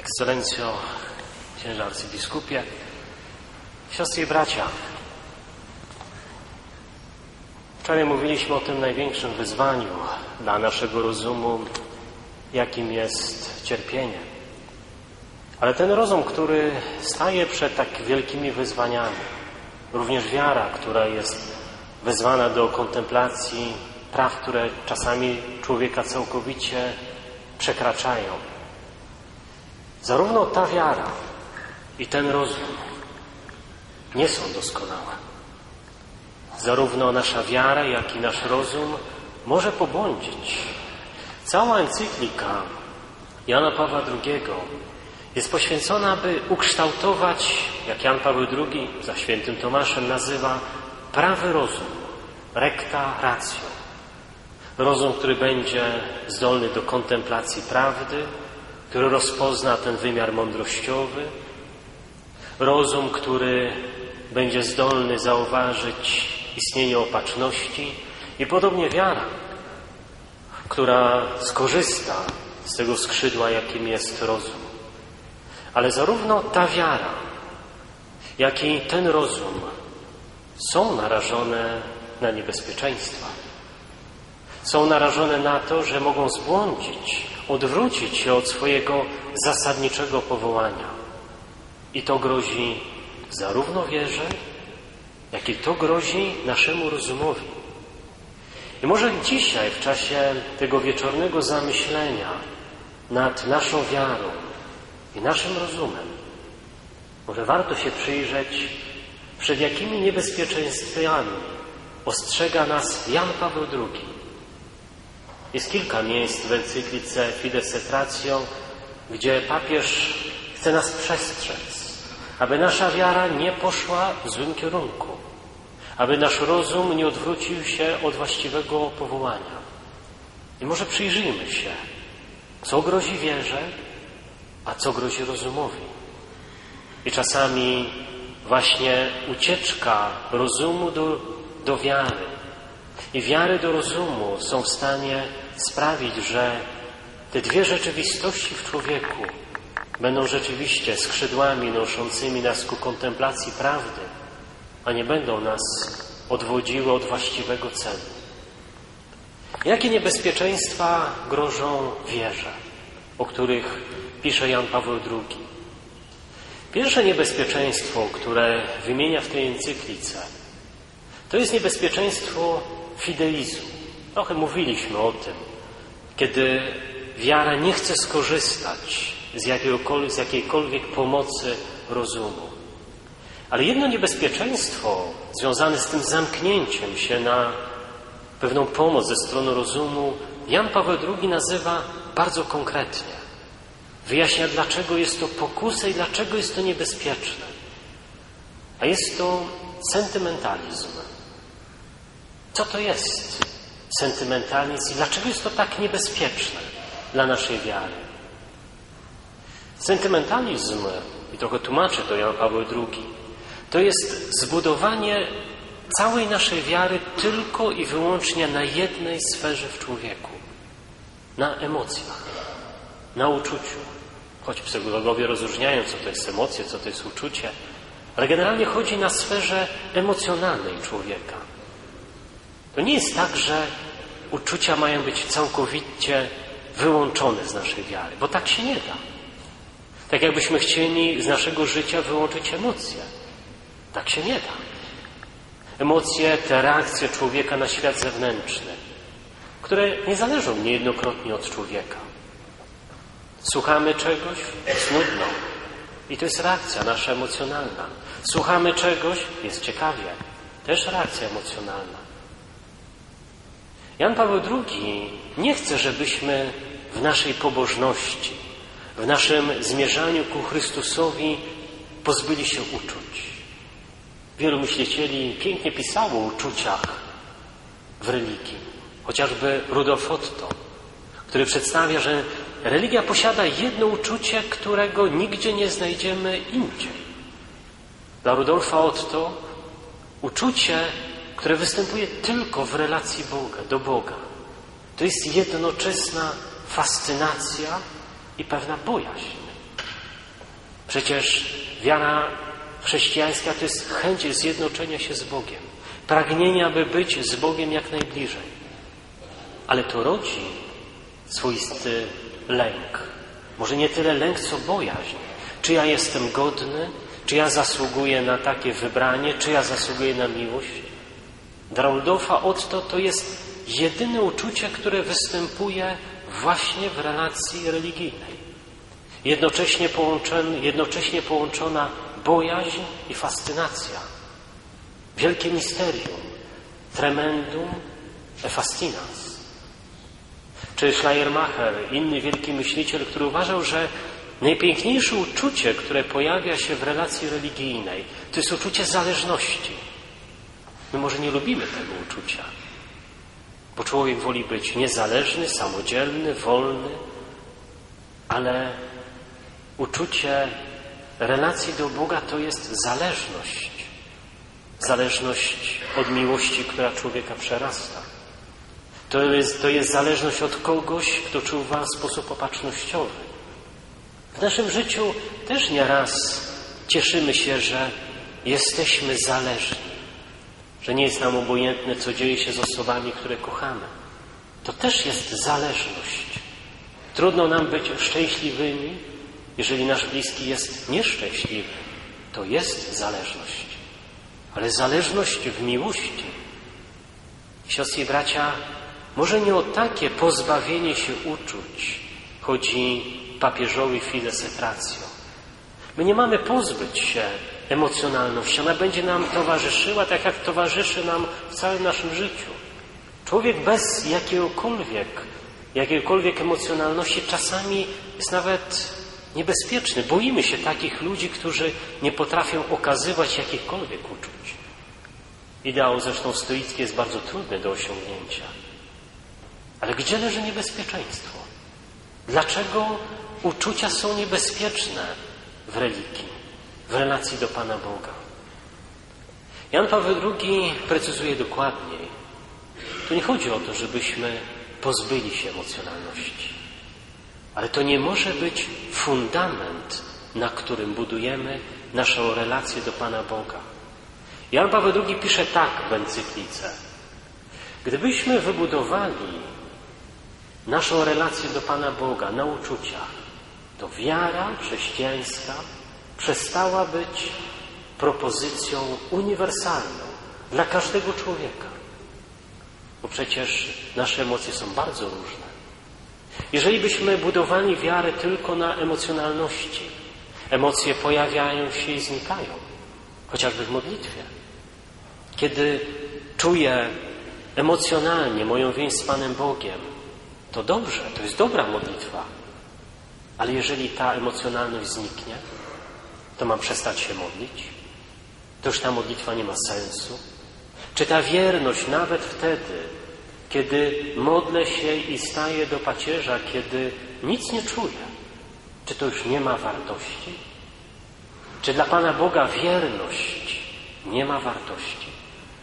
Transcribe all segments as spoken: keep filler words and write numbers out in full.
Ekscelencjo, księże arcybiskupie, siostry i bracia. Wczoraj mówiliśmy o tym największym wyzwaniu dla naszego rozumu, jakim jest cierpienie. Ale ten rozum, który staje przed tak wielkimi wyzwaniami, również wiara, która jest wezwana do kontemplacji praw, które czasami człowieka całkowicie przekraczają. Zarówno ta wiara i ten rozum nie są doskonałe. Zarówno nasza wiara, jak i nasz rozum może pobłądzić. Cała encyklika Jana Pawła drugiego jest poświęcona, by ukształtować, jak Jan Paweł drugi za świętym Tomaszem nazywa, prawy rozum, recta ratio. Rozum, który będzie zdolny do kontemplacji prawdy, który rozpozna ten wymiar mądrościowy. Rozum, który będzie zdolny zauważyć istnienie opatrzności i podobnie wiara, która skorzysta z tego skrzydła, jakim jest rozum. Ale zarówno ta wiara, jak i ten rozum są narażone na niebezpieczeństwa. Są narażone na to, że mogą zbłądzić, odwrócić się od swojego zasadniczego powołania. I to grozi zarówno wierze, jak i to grozi naszemu rozumowi. I może dzisiaj, w czasie tego wieczornego zamyślenia nad naszą wiarą i naszym rozumem, może warto się przyjrzeć, przed jakimi niebezpieczeństwami ostrzega nas Jan Paweł drugi. Jest kilka miejsc w encyklice Fides et Ratio, gdzie papież chce nas przestrzec, aby nasza wiara nie poszła w złym kierunku, aby nasz rozum nie odwrócił się od właściwego powołania. I może przyjrzyjmy się, co grozi wierze, a co grozi rozumowi. I czasami właśnie ucieczka rozumu do, do wiary i wiary do rozumu są w stanie sprawić, że te dwie rzeczywistości w człowieku będą rzeczywiście skrzydłami noszącymi nas ku kontemplacji prawdy, a nie będą nas odwodziły od właściwego celu. Jakie niebezpieczeństwa grożą wierze, o których pisze Jan Paweł drugi? Pierwsze niebezpieczeństwo, które wymienia w tej encyklice, to jest niebezpieczeństwo fideizmu. Trochę mówiliśmy o tym, kiedy wiara nie chce skorzystać z jakiegokolwiek, z jakiejkolwiek pomocy rozumu. Ale jedno niebezpieczeństwo związane z tym zamknięciem się na pewną pomoc ze strony rozumu Jan Paweł drugi nazywa bardzo konkretnie. Wyjaśnia, dlaczego jest to pokusa i dlaczego jest to niebezpieczne. A jest to sentymentalizm. Co to jest sentymentalizm i dlaczego jest to tak niebezpieczne dla naszej wiary? Sentymentalizm, i trochę tłumaczy to Jan Paweł drugi, to jest zbudowanie całej naszej wiary tylko i wyłącznie na jednej sferze w człowieku. Na emocjach, na uczuciu. Choć psychologowie rozróżniają, co to jest emocje, co to jest uczucie, ale generalnie chodzi na sferze emocjonalnej człowieka. To nie jest tak, że uczucia mają być całkowicie wyłączone z naszej wiary, bo tak się nie da. Tak jakbyśmy chcieli z naszego życia wyłączyć emocje. Tak się nie da. Emocje, te reakcje człowieka na świat zewnętrzny, które nie zależą niejednokrotnie od człowieka. Słuchamy czegoś, jest nudno. I to jest reakcja nasza emocjonalna. Słuchamy czegoś, jest ciekawie. Też reakcja emocjonalna. Jan Paweł drugi nie chce, żebyśmy w naszej pobożności, w naszym zmierzaniu ku Chrystusowi pozbyli się uczuć. Wielu myślicieli pięknie pisało o uczuciach w religii. Chociażby Rudolf Otto, który przedstawia, że religia posiada jedno uczucie, którego nigdzie nie znajdziemy indziej. Dla Rudolfa Otto uczucie, które występuje tylko w relacji Boga, do Boga, to jest jednoczesna fascynacja i pewna bojaźń. Przecież wiara chrześcijańska to jest chęć zjednoczenia się z Bogiem, pragnienie, aby być z Bogiem jak najbliżej. Ale to rodzi swoisty lęk. Może nie tyle lęk, co bojaźń. Czy ja jestem godny? Czy ja zasługuję na takie wybranie? Czy ja zasługuję na miłość? Dla Rudolfa Otto to jest jedyne uczucie, które występuje właśnie w relacji religijnej. Jednocześnie, połączona, jednocześnie połączona bojaźń i fascynacja. Wielkie misterium. Tremendum e fascinas. Czy Schleiermacher, inny wielki myśliciel, który uważał, że najpiękniejsze uczucie, które pojawia się w relacji religijnej, to jest uczucie zależności. My może nie lubimy tego uczucia, bo człowiek woli być niezależny, samodzielny, wolny, ale uczucie relacji do Boga to jest zależność. Zależność od miłości, która człowieka przerasta. To jest, to jest zależność od kogoś, kto czuwa w sposób opatrznościowy. W naszym życiu też nieraz cieszymy się, że jesteśmy zależni, że nie jest nam obojętne, co dzieje się z osobami, które kochamy. To też jest zależność. Trudno nam być szczęśliwymi, jeżeli nasz bliski jest nieszczęśliwy. To jest zależność. Ale zależność w miłości. Siostry i bracia, może nie o takie pozbawienie się uczuć chodzi papieżowi Fides et Ratio. My nie mamy pozbyć się emocjonalności. Ona będzie nam towarzyszyła tak, jak towarzyszy nam w całym naszym życiu. Człowiek bez jakiegokolwiek, jakiejkolwiek emocjonalności czasami jest nawet niebezpieczny. Boimy się takich ludzi, którzy nie potrafią okazywać jakichkolwiek uczuć. Ideał zresztą stoicki jest bardzo trudny do osiągnięcia. Ale gdzie leży niebezpieczeństwo? Dlaczego uczucia są niebezpieczne w religii, w relacji do Pana Boga? Jan Paweł drugi precyzuje dokładniej. Tu nie chodzi o to, żebyśmy pozbyli się emocjonalności. Ale to nie może być fundament, na którym budujemy naszą relację do Pana Boga. Jan Paweł drugi pisze tak w encyklice. Gdybyśmy wybudowali naszą relację do Pana Boga na uczuciach, to wiara chrześcijańska przestała być propozycją uniwersalną dla każdego człowieka. Bo przecież nasze emocje są bardzo różne. Jeżeli byśmy budowali wiarę tylko na emocjonalności, emocje pojawiają się i znikają, chociażby w modlitwie. Kiedy czuję emocjonalnie moją więź z Panem Bogiem, to dobrze, to jest dobra modlitwa. Ale jeżeli ta emocjonalność zniknie, to mam przestać się modlić? To już ta modlitwa nie ma sensu? Czy ta wierność nawet wtedy, kiedy modlę się i staję do pacierza, kiedy nic nie czuję, czy to już nie ma wartości? Czy dla Pana Boga wierność nie ma wartości?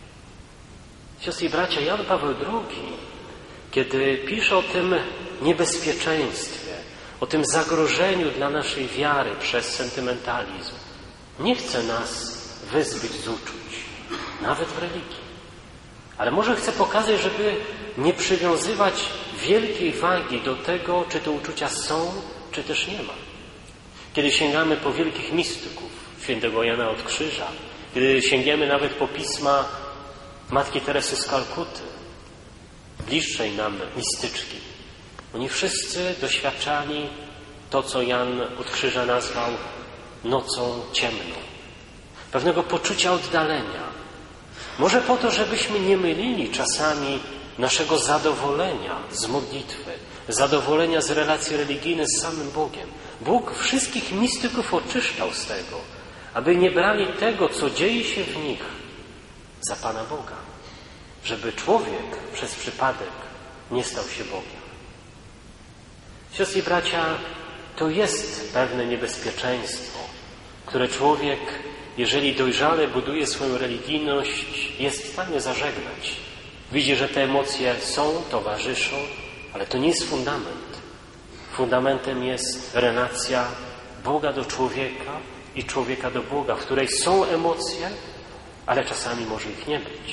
Siostry i bracia, Jan Paweł drugi, kiedy pisze o tym niebezpieczeństwie, o tym zagrożeniu dla naszej wiary przez sentymentalizm, nie chce nas wyzbyć z uczuć, nawet w religii. Ale może chce pokazać, żeby nie przywiązywać wielkiej wagi do tego, czy te uczucia są, czy też nie ma. Kiedy sięgamy po wielkich mistyków, świętego Jana od Krzyża, kiedy sięgiemy nawet po pisma Matki Teresy z Kalkuty, bliższej nam mistyczki, oni wszyscy doświadczali to, co Jan od Krzyża nazwał nocą ciemną. Pewnego poczucia oddalenia. Może po to, żebyśmy nie mylili czasami naszego zadowolenia z modlitwy, zadowolenia z relacji religijnej z samym Bogiem. Bóg wszystkich mistyków oczyszczał z tego, aby nie brali tego, co dzieje się w nich, za Pana Boga. Żeby człowiek przez przypadek nie stał się Bogiem. Siostry i bracia, to jest pewne niebezpieczeństwo, które człowiek, jeżeli dojrzale buduje swoją religijność, jest w stanie zażegnać. Widzi, że te emocje są, towarzyszą, ale to nie jest fundament. Fundamentem jest relacja Boga do człowieka i człowieka do Boga, w której są emocje, ale czasami może ich nie być.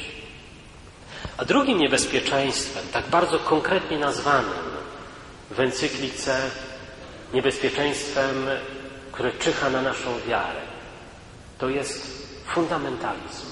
A drugim niebezpieczeństwem, tak bardzo konkretnie nazwanym w encyklice, niebezpieczeństwem, które czyha na naszą wiarę, to jest fundamentalizm.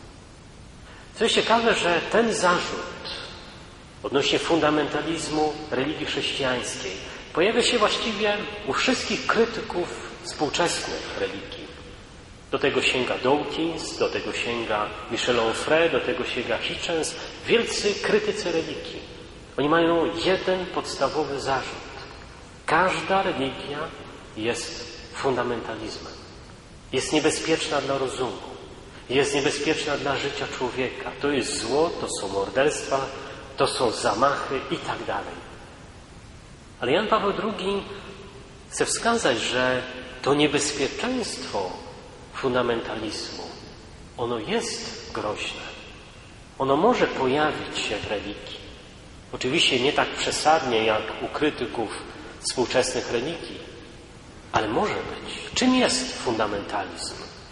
Co jest ciekawe, że ten zarzut odnośnie fundamentalizmu religii chrześcijańskiej pojawia się właściwie u wszystkich krytyków współczesnych religii. Do tego sięga Dawkins, do tego sięga Michel Onfray, do tego sięga Hitchens, wielcy krytycy religii. Oni mają jeden podstawowy zarzut. Każda religia jest fundamentalizmem. Jest niebezpieczna dla rozumu. Jest niebezpieczna dla życia człowieka. To jest zło, to są morderstwa, to są zamachy i tak dalej. Ale Jan Paweł drugi chce wskazać, że to niebezpieczeństwo fundamentalizmu, ono jest groźne. Ono może pojawić się w religii. Oczywiście nie tak przesadnie jak u krytyków współczesnych religii, ale może być. Czym jest fundamentalizm?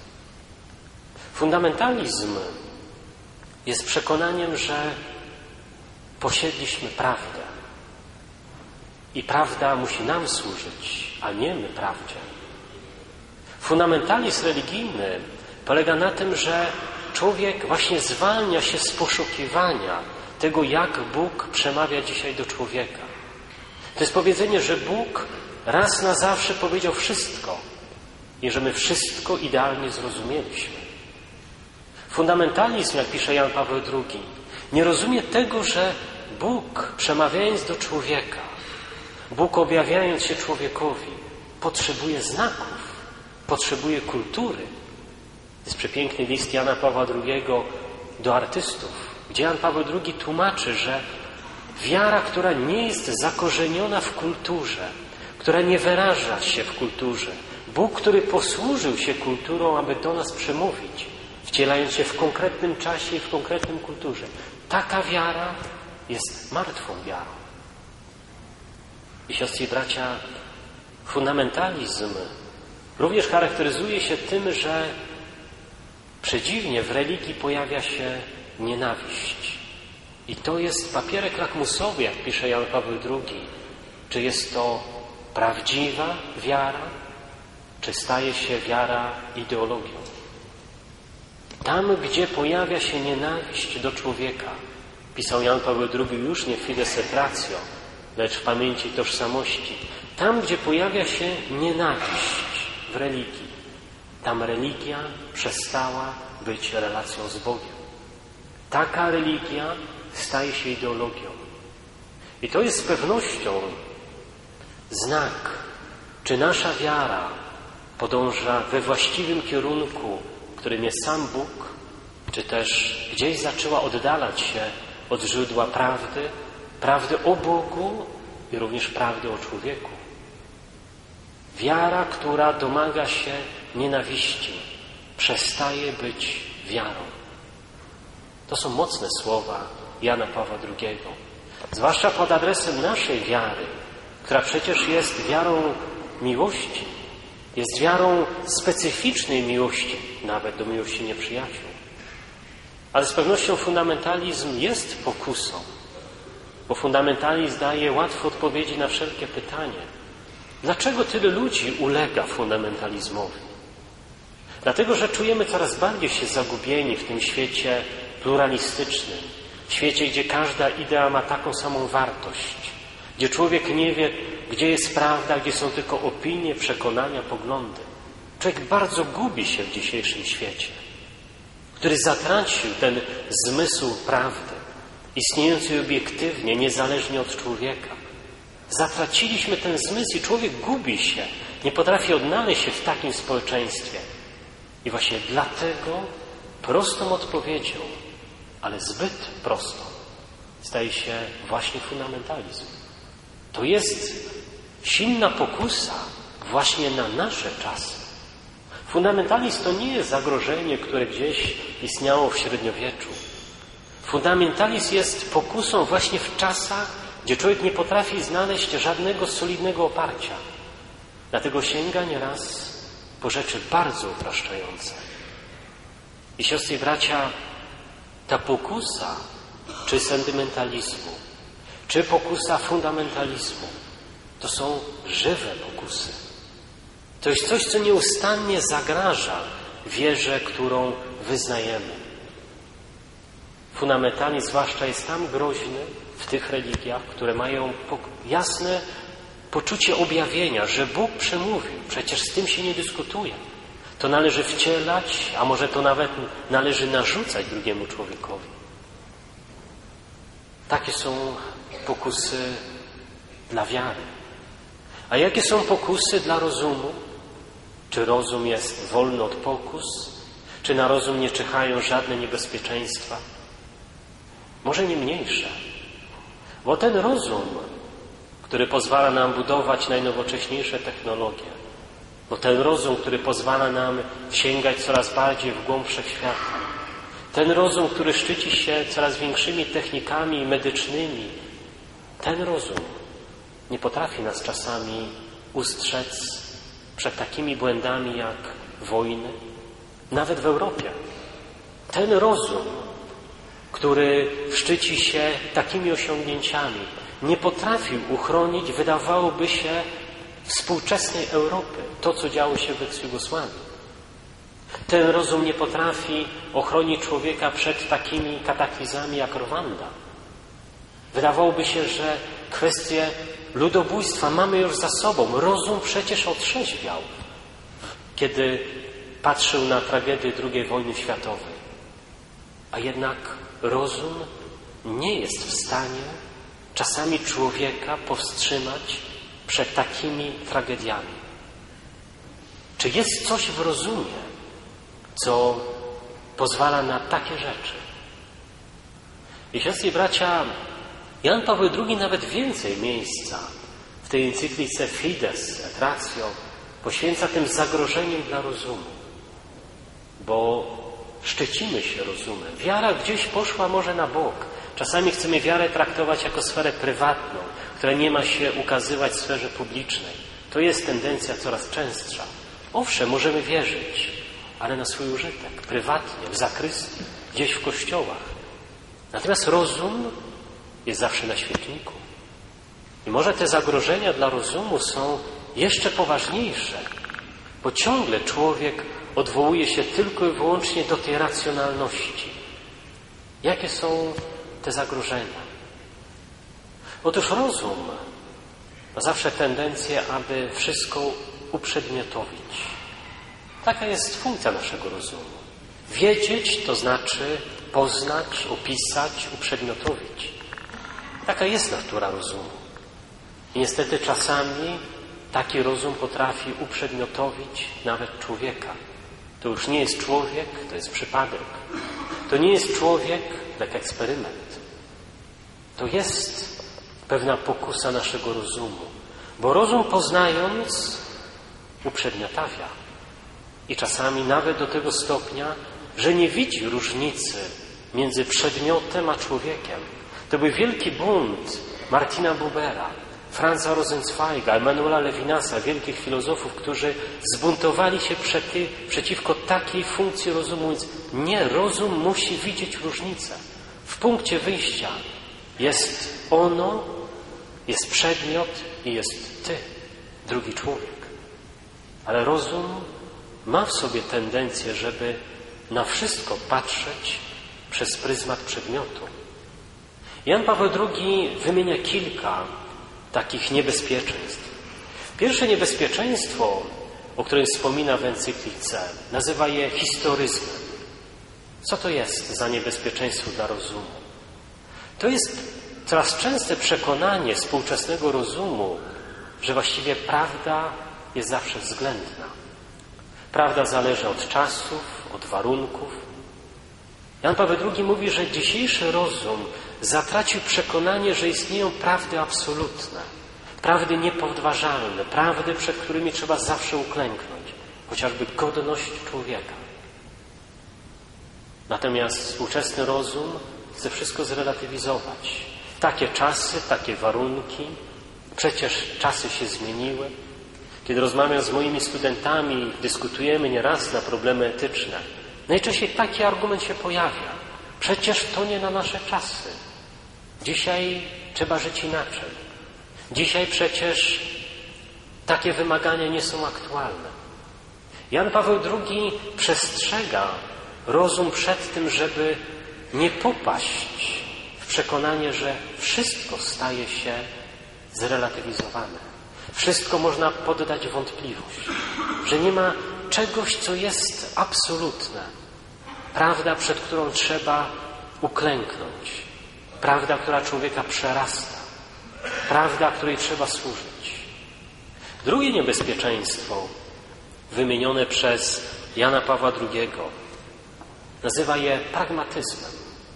Fundamentalizm jest przekonaniem, że posiedliśmy prawdę i prawda musi nam służyć, a nie my prawdzie. Fundamentalizm religijny polega na tym, że człowiek właśnie zwalnia się z poszukiwania tego, jak Bóg przemawia dzisiaj do człowieka. To jest powiedzenie, że Bóg raz na zawsze powiedział wszystko i że my wszystko idealnie zrozumieliśmy. Fundamentalizm, jak pisze Jan Paweł drugi, nie rozumie tego, że Bóg, przemawiając do człowieka, Bóg objawiając się człowiekowi, potrzebuje znaków, potrzebuje kultury. Jest przepiękny list Jana Pawła drugiego do artystów, gdzie Jan Paweł drugi tłumaczy, że wiara, która nie jest zakorzeniona w kulturze, która nie wyraża się w kulturze, Bóg, który posłużył się kulturą, aby do nas przemówić, wcielając się w konkretnym czasie i w konkretnym kulturze. Taka wiara jest martwą wiarą. I siostry i bracia, fundamentalizm również charakteryzuje się tym, że przedziwnie w religii pojawia się nienawiść. I to jest papierek lakmusowy, jak pisze Jan Paweł drugi. Czy jest to prawdziwa wiara, czy staje się wiara ideologią? Tam, gdzie pojawia się nienawiść do człowieka, pisał Jan Paweł drugi już nie w Fides et Ratio, lecz w pamięci tożsamości. Tam, gdzie pojawia się nienawiść w religii, tam religia przestała być relacją z Bogiem. Taka religia staje się ideologią. I to jest z pewnością znak, czy nasza wiara podąża we właściwym kierunku, którym jest sam Bóg, czy też gdzieś zaczęła oddalać się od źródła prawdy, prawdy o Bogu i również prawdy o człowieku. Wiara, która domaga się nienawiści, przestaje być wiarą. To są mocne słowa Jana Pawła drugiego. Zwłaszcza pod adresem naszej wiary, która przecież jest wiarą miłości, jest wiarą specyficznej miłości, nawet do miłości nieprzyjaciół. Ale z pewnością fundamentalizm jest pokusą, bo fundamentalizm daje łatwe odpowiedzi na wszelkie pytanie. Dlaczego tyle ludzi ulega fundamentalizmowi? Dlatego, że czujemy coraz bardziej się zagubieni w tym świecie pluralistycznym, świecie, gdzie każda idea ma taką samą wartość, gdzie człowiek nie wie, gdzie jest prawda, gdzie są tylko opinie, przekonania, poglądy. Człowiek bardzo gubi się w dzisiejszym świecie, który zatracił ten zmysł prawdy, istniejącej obiektywnie, niezależnie od człowieka. Zatraciliśmy ten zmysł i człowiek gubi się, nie potrafi odnaleźć się w takim społeczeństwie. I właśnie dlatego prostą odpowiedzią, ale zbyt prostą, staje się właśnie fundamentalizm. To jest silna pokusa właśnie na nasze czasy. Fundamentalizm to nie jest zagrożenie, które gdzieś istniało w średniowieczu. Fundamentalizm jest pokusą właśnie w czasach, gdzie człowiek nie potrafi znaleźć żadnego solidnego oparcia. Dlatego sięga nieraz po rzeczy bardzo upraszczające. I siostry i bracia, ta pokusa czy sentymentalizmu, czy pokusa fundamentalizmu, to są żywe pokusy. To jest coś, co nieustannie zagraża wierze, którą wyznajemy. Fundamentalizm zwłaszcza jest tam groźny w tych religiach, które mają jasne poczucie objawienia, że Bóg przemówił. Przecież z tym się nie dyskutuje. To należy wcielać, a może to nawet należy narzucać drugiemu człowiekowi. Takie są pokusy dla wiary. A jakie są pokusy dla rozumu? Czy rozum jest wolny od pokus? Czy na rozum nie czyhają żadne niebezpieczeństwa? Może nie mniejsze. Bo ten rozum, który pozwala nam budować najnowocześniejsze technologie, bo ten rozum, który pozwala nam sięgać coraz bardziej w głąb wszechświata, ten rozum, który szczyci się coraz większymi technikami medycznymi, ten rozum nie potrafi nas czasami ustrzec przed takimi błędami jak wojny, nawet w Europie. Ten rozum, który szczyci się takimi osiągnięciami, nie potrafił uchronić, wydawałoby się, współczesnej Europy, to co działo się w eks-Jugosławii. Ten rozum nie potrafi ochronić człowieka przed takimi kataklizmami jak Rwanda. Wydawałoby się, że kwestie ludobójstwa mamy już za sobą. Rozum przecież otrzeźwiał, kiedy patrzył na tragedię drugiej wojny światowej. A jednak rozum nie jest w stanie czasami człowieka powstrzymać przed takimi tragediami. Czy jest coś w rozumie, co pozwala na takie rzeczy? I siostry i bracia, Jan Paweł drugi nawet więcej miejsca w tej encyklice Fides et Ratio poświęca tym zagrożeniem dla rozumu, bo szczycimy się rozumem. Wiara gdzieś poszła może na bok. Czasami chcemy wiarę traktować jako sferę prywatną, która nie ma się ukazywać w sferze publicznej. To jest tendencja coraz częstsza. Owszem, możemy wierzyć, ale na swój użytek, prywatnie, w zakrystii, gdzieś w kościołach. Natomiast rozum jest zawsze na świetniku. I może te zagrożenia dla rozumu są jeszcze poważniejsze, bo ciągle człowiek odwołuje się tylko i wyłącznie do tej racjonalności. Jakie są te zagrożenia? Otóż rozum ma zawsze tendencję, aby wszystko uprzedmiotowić. Taka jest funkcja naszego rozumu. Wiedzieć to znaczy poznać, opisać, uprzedmiotowić. Taka jest natura rozumu. I niestety czasami taki rozum potrafi uprzedmiotowić nawet człowieka. To już nie jest człowiek, to jest przypadek. To nie jest człowiek, jak eksperyment. To jest pewna pokusa naszego rozumu. Bo rozum poznając uprzedmiotawia. I czasami nawet do tego stopnia, że nie widzi różnicy między przedmiotem a człowiekiem. To był wielki bunt Martina Bubera, Franza Rosenzweiga, Emanuela Levinasa, wielkich filozofów, którzy zbuntowali się przety, przeciwko takiej funkcji rozumu. Więc nie, rozum musi widzieć różnicę. W punkcie wyjścia jest ono, jest przedmiot i jest ty, drugi człowiek. Ale rozum ma w sobie tendencję, żeby na wszystko patrzeć przez pryzmat przedmiotu. Jan Paweł drugi wymienia kilka takich niebezpieczeństw. Pierwsze niebezpieczeństwo, o którym wspomina w encyklice, nazywa je historyzmem. Co to jest za niebezpieczeństwo dla rozumu? To jest coraz częste przekonanie współczesnego rozumu, że właściwie prawda jest zawsze względna. Prawda zależy od czasów, od warunków. Jan Paweł drugi mówi, że dzisiejszy rozum zatracił przekonanie, że istnieją prawdy absolutne, prawdy niepodważalne, prawdy, przed którymi trzeba zawsze uklęknąć, chociażby godność człowieka. Natomiast współczesny rozum chce wszystko zrelatywizować. Takie czasy, takie warunki, przecież czasy się zmieniły. Kiedy rozmawiam z moimi studentami, dyskutujemy nieraz na problemy etyczne, najczęściej taki argument się pojawia. Przecież to nie na nasze czasy. Dzisiaj trzeba żyć inaczej. Dzisiaj przecież takie wymagania nie są aktualne. Jan Paweł drugi przestrzega rozum przed tym, żeby nie popaść w przekonanie, że wszystko staje się zrelatywizowane. Wszystko można poddać wątpliwość, że nie ma czegoś, co jest absolutne. Prawda, przed którą trzeba uklęknąć. Prawda, która człowieka przerasta. Prawda, której trzeba służyć. Drugie niebezpieczeństwo wymienione przez Jana Pawła drugiego nazywa je pragmatyzmem.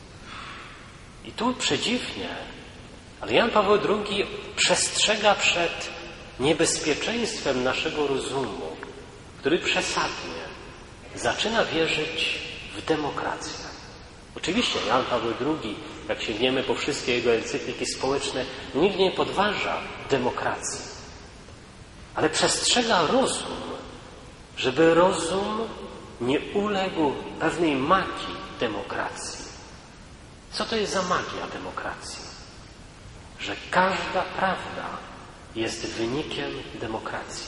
I tu przedziwnie, ale Jan Paweł drugi przestrzega przed niebezpieczeństwem naszego rozumu, który przesadnie zaczyna wierzyć w demokrację. Oczywiście Jan Paweł drugi, jak sięgniemy po wszystkie jego encykliki społeczne, nigdy nie podważa demokracji. Ale przestrzega rozum, żeby rozum nie uległ pewnej magii demokracji. Co to jest za magia demokracji? Że każda prawda jest wynikiem demokracji.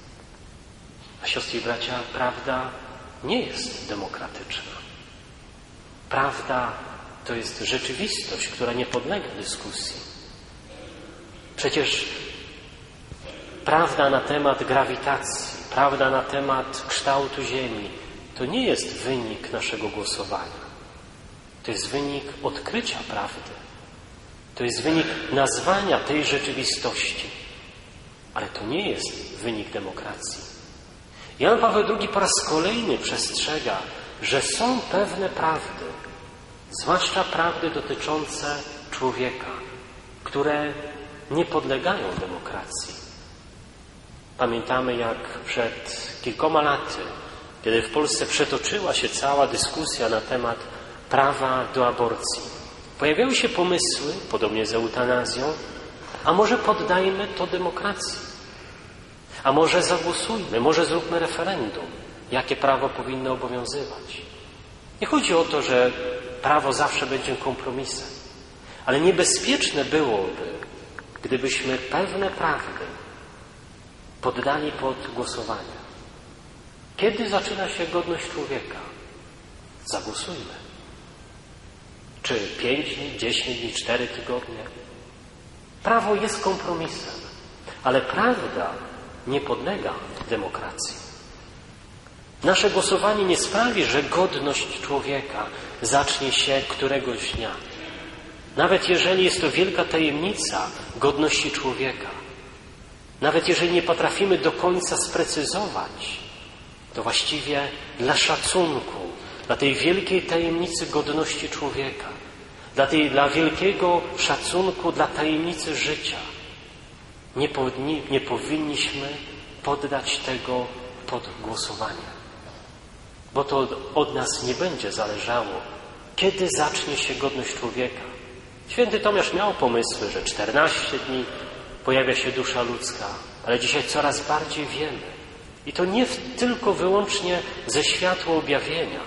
A siostry i bracia, prawda nie jest demokratyczna. Prawda to jest rzeczywistość, która nie podlega dyskusji. Przecież prawda na temat grawitacji, prawda na temat kształtu Ziemi, to nie jest wynik naszego głosowania. To jest wynik odkrycia prawdy. To jest wynik nazwania tej rzeczywistości. Ale to nie jest wynik demokracji. Jan Paweł drugi po raz kolejny przestrzega, że są pewne prawdy, zwłaszcza prawdy dotyczące człowieka, które nie podlegają demokracji. Pamiętamy, jak przed kilkoma laty, kiedy w Polsce przetoczyła się cała dyskusja na temat prawa do aborcji, pojawiały się pomysły, podobnie z eutanazją, a może poddajmy to demokracji, a może zagłosujmy, może zróbmy referendum, jakie prawo powinno obowiązywać. Nie chodzi o to, że prawo zawsze będzie kompromisem, ale niebezpieczne byłoby, gdybyśmy pewne prawdy poddali pod głosowanie. Kiedy zaczyna się godność człowieka? Zagłosujmy. Czy pięć dni, dziesięć dni, cztery tygodnie? Prawo jest kompromisem, ale prawda nie podlega demokracji. Nasze głosowanie nie sprawi, że godność człowieka zacznie się któregoś dnia. Nawet jeżeli jest to wielka tajemnica godności człowieka, nawet jeżeli nie potrafimy do końca sprecyzować, to właściwie dla szacunku, dla tej wielkiej tajemnicy godności człowieka, dla, tej, dla wielkiego szacunku dla tajemnicy życia, nie, powinni, nie powinniśmy poddać tego pod głosowanie. Bo to od nas nie będzie zależało, kiedy zacznie się godność człowieka. Święty Tomasz miał pomysły, że czternaście dni pojawia się dusza ludzka, ale dzisiaj coraz bardziej wiemy. I to nie tylko wyłącznie ze światła objawienia,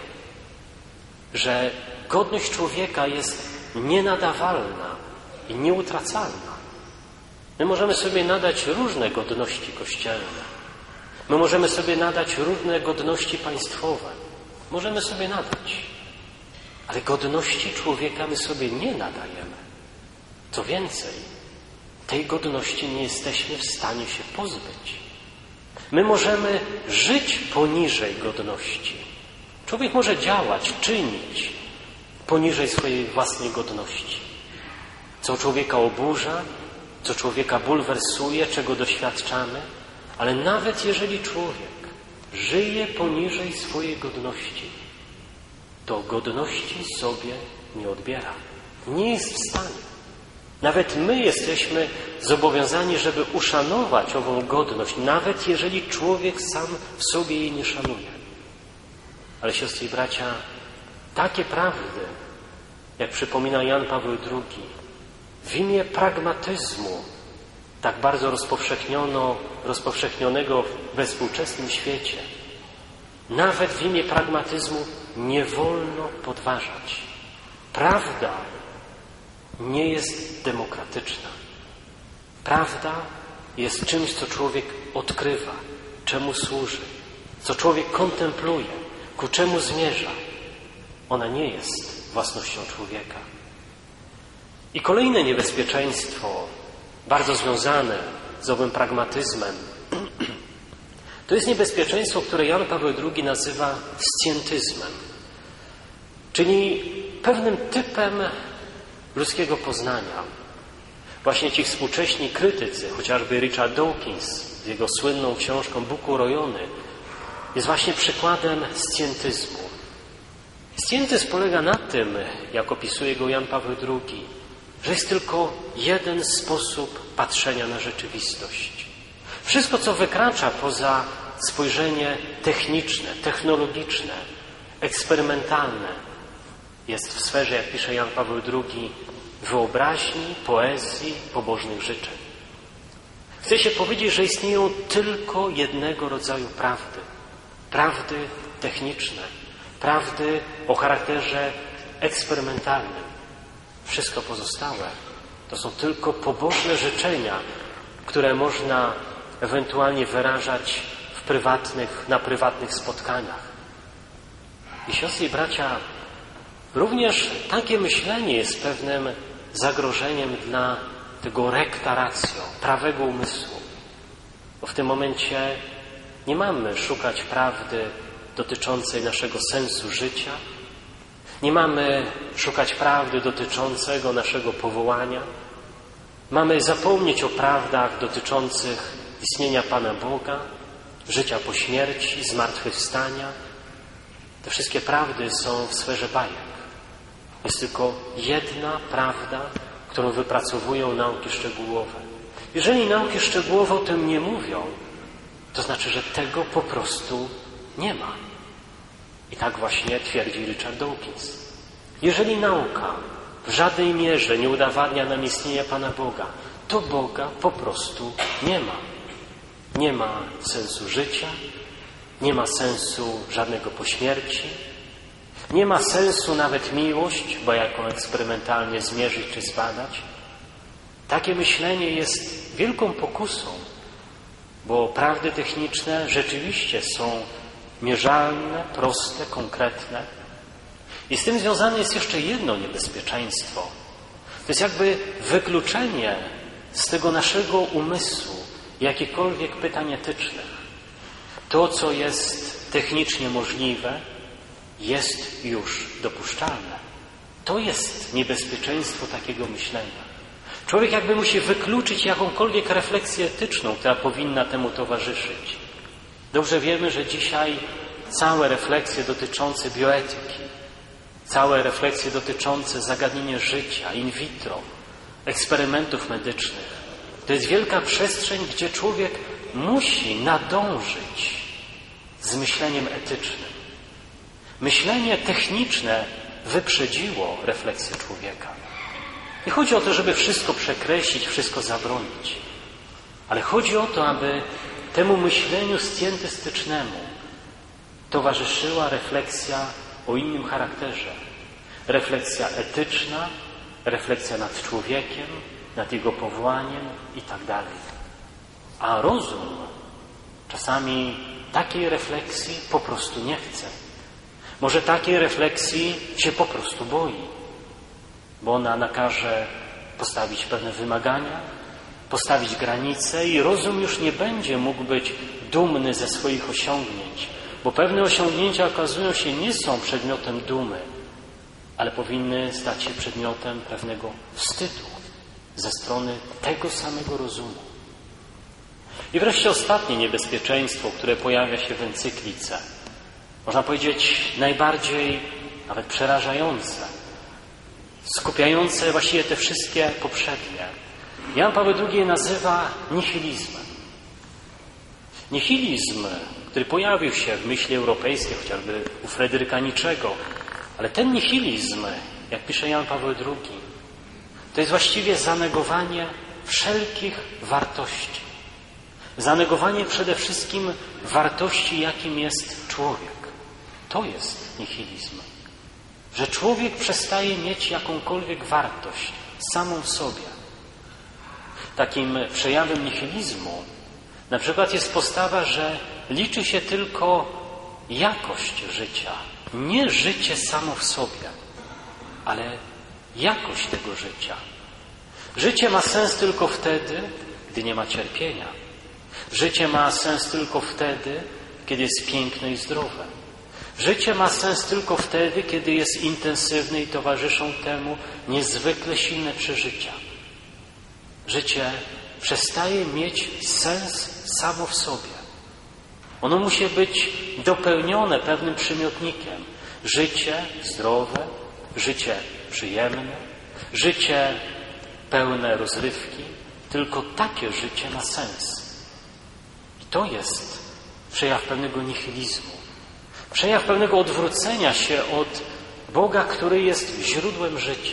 że godność człowieka jest nienadawalna i nieutracalna. My możemy sobie nadać różne godności kościelne. My możemy sobie nadać różne godności państwowe. Możemy sobie nadać. Ale godności człowieka my sobie nie nadajemy. Co więcej, tej godności nie jesteśmy w stanie się pozbyć. My możemy żyć poniżej godności. Człowiek może działać, czynić poniżej swojej własnej godności. Co człowieka oburza, co człowieka bulwersuje, czego doświadczamy, ale nawet jeżeli człowiek żyje poniżej swojej godności, to godności sobie nie odbiera. Nie jest w stanie. Nawet my jesteśmy zobowiązani, żeby uszanować ową godność, nawet jeżeli człowiek sam w sobie jej nie szanuje. Ale siostry i bracia, takie prawdy, jak przypomina Jan Paweł drugi, w imię pragmatyzmu tak bardzo rozpowszechniono, rozpowszechnionego we współczesnym świecie, nawet w imię pragmatyzmu nie wolno podważać. Prawda nie jest demokratyczna. Prawda jest czymś, co człowiek odkrywa, czemu służy, co człowiek kontempluje, ku czemu zmierza. Ona nie jest własnością człowieka. I kolejne niebezpieczeństwo, bardzo związane z owym pragmatyzmem, to jest niebezpieczeństwo, które Jan Paweł drugi nazywa scjentyzmem, czyli pewnym typem ludzkiego poznania. Właśnie ci współcześni krytycy, chociażby Richard Dawkins z jego słynną książką Bóg urojony, jest właśnie przykładem scjentyzmu. Scjentyzm polega na tym, jak opisuje go Jan Paweł drugi, że jest tylko jeden sposób patrzenia na rzeczywistość. Wszystko, co wykracza poza spojrzenie techniczne, technologiczne, eksperymentalne, jest w sferze, jak pisze Jan Paweł drugi, wyobraźni, poezji, pobożnych życzeń. Chce się powiedzieć, że istnieją tylko jednego rodzaju prawdy. Prawdy techniczne, prawdy o charakterze eksperymentalnym. Wszystko pozostałe to są tylko pobożne życzenia, które można ewentualnie wyrażać w prywatnych, na prywatnych spotkaniach. I siostry i bracia, również takie myślenie jest pewnym zagrożeniem dla tego recta ratio, prawego umysłu. Bo w tym momencie nie mamy szukać prawdy dotyczącej naszego sensu życia, nie mamy szukać prawdy dotyczącego naszego powołania, mamy zapomnieć o prawdach dotyczących istnienia Pana Boga, życia po śmierci, zmartwychwstania. Te wszystkie prawdy są w sferze bajek. Jest tylko jedna prawda, którą wypracowują nauki szczegółowe. Jeżeli nauki szczegółowe o tym nie mówią, to znaczy, że tego po prostu nie ma. I tak właśnie twierdzi Richard Dawkins. Jeżeli nauka w żadnej mierze nie udowadnia nam istnienia Pana Boga, to Boga po prostu nie ma. Nie ma sensu życia, nie ma sensu żadnego pośmierci, nie ma sensu nawet miłość, bo jak ją eksperymentalnie zmierzyć czy zbadać. Takie myślenie jest wielką pokusą, bo prawdy techniczne rzeczywiście są mierzalne, proste, konkretne. I z tym związane jest jeszcze jedno niebezpieczeństwo. To jest jakby wykluczenie z tego naszego umysłu jakichkolwiek pytań etycznych. To, co jest technicznie możliwe, jest już dopuszczalne. To jest niebezpieczeństwo takiego myślenia. Człowiek jakby musi wykluczyć jakąkolwiek refleksję etyczną, która powinna temu towarzyszyć. Dobrze wiemy, że dzisiaj całe refleksje dotyczące bioetyki, całe refleksje dotyczące zagadnienia życia, in vitro, eksperymentów medycznych, to jest wielka przestrzeń, gdzie człowiek musi nadążyć z myśleniem etycznym. Myślenie techniczne wyprzedziło refleksję człowieka. Nie chodzi o to, żeby wszystko przekreślić, wszystko zabronić, ale chodzi o to, aby temu myśleniu scjentystycznemu towarzyszyła refleksja o innym charakterze. Refleksja etyczna, refleksja nad człowiekiem, nad jego powołaniem i tak dalej. A rozum czasami takiej refleksji po prostu nie chce. Może takiej refleksji się po prostu boi, bo ona nakaże postawić pewne wymagania, postawić granice i rozum już nie będzie mógł być dumny ze swoich osiągnięć, bo pewne osiągnięcia okazują się nie są przedmiotem dumy, ale powinny stać się przedmiotem pewnego wstydu ze strony tego samego rozumu. I wreszcie ostatnie niebezpieczeństwo, które pojawia się w encyklice, można powiedzieć najbardziej nawet przerażające, skupiające właściwie te wszystkie poprzednie. Jan Paweł drugi je nazywa nihilizmem. Nihilizm, który pojawił się w myśli europejskiej, chociażby u Fryderyka Nietzschego, ale ten nihilizm, jak pisze Jan Paweł drugi, to jest właściwie zanegowanie wszelkich wartości. Zanegowanie przede wszystkim wartości, jakim jest człowiek. To jest nihilizm. Że człowiek przestaje mieć jakąkolwiek wartość samą w sobie. Takim przejawem nihilizmu na przykład jest postawa, że liczy się tylko jakość życia. Nie życie samo w sobie, ale jakość tego życia. Życie ma sens tylko wtedy, gdy nie ma cierpienia. Życie ma sens tylko wtedy, kiedy jest piękne i zdrowe. Życie ma sens tylko wtedy, kiedy jest intensywne i towarzyszą temu niezwykle silne przeżycia. Życie przestaje mieć sens samo w sobie. Ono musi być dopełnione pewnym przymiotnikiem. Życie zdrowe, życie przyjemne, życie pełne rozrywki. Tylko takie życie ma sens. I to jest przejaw pewnego nihilizmu. Przejaw pewnego odwrócenia się od Boga, który jest źródłem życia.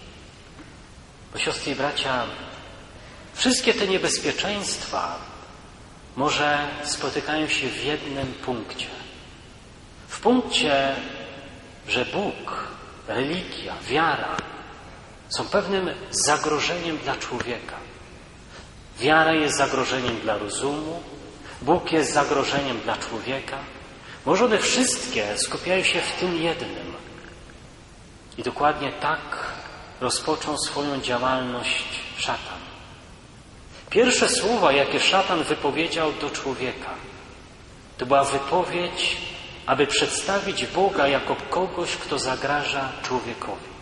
Bo siostry i bracia, wszystkie te niebezpieczeństwa może spotykają się w jednym punkcie. W punkcie, że Bóg, religia, wiara są pewnym zagrożeniem dla człowieka. Wiara jest zagrożeniem dla rozumu, Bóg jest zagrożeniem dla człowieka. Może one wszystkie skupiają się w tym jednym. I dokładnie tak rozpoczął swoją działalność szatan. Pierwsze słowa, jakie szatan wypowiedział do człowieka, to była wypowiedź, aby przedstawić Boga jako kogoś, kto zagraża człowiekowi.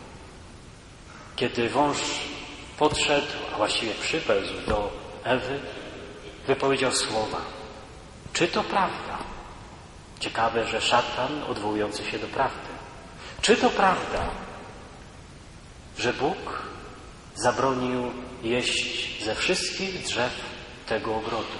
Kiedy wąż podszedł, a właściwie przypełzł do Ewy, wypowiedział słowa: czy to prawda? Ciekawe, że szatan odwołujący się do prawdy. Czy to prawda, że Bóg zabronił jeść ze wszystkich drzew tego ogrodu?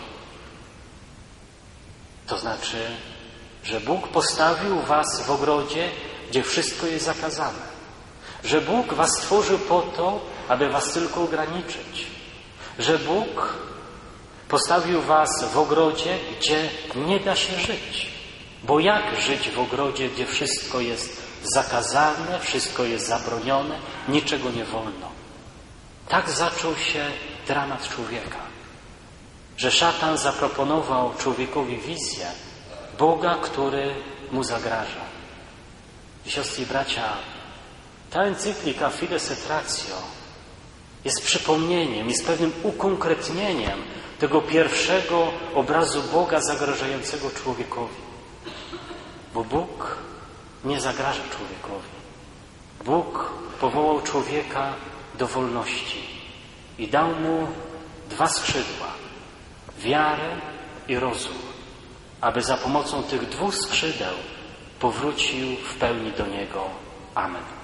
To znaczy, że Bóg postawił was w ogrodzie, gdzie wszystko jest zakazane. Że Bóg was stworzył po to, aby was tylko ograniczyć. Że Bóg postawił was w ogrodzie, gdzie nie da się żyć. Bo jak żyć w ogrodzie, gdzie wszystko jest zakazane, wszystko jest zabronione, niczego nie wolno? Tak zaczął się dramat człowieka. Że szatan zaproponował człowiekowi wizję Boga, który mu zagraża. I siostry i bracia, ta encyklika Fides et Ratio jest przypomnieniem, jest pewnym ukonkretnieniem tego pierwszego obrazu Boga zagrażającego człowiekowi. Bo Bóg nie zagraża człowiekowi. Bóg powołał człowieka do wolności i dał mu dwa skrzydła, wiarę i rozum, aby za pomocą tych dwóch skrzydeł powrócił w pełni do Niego. Amen.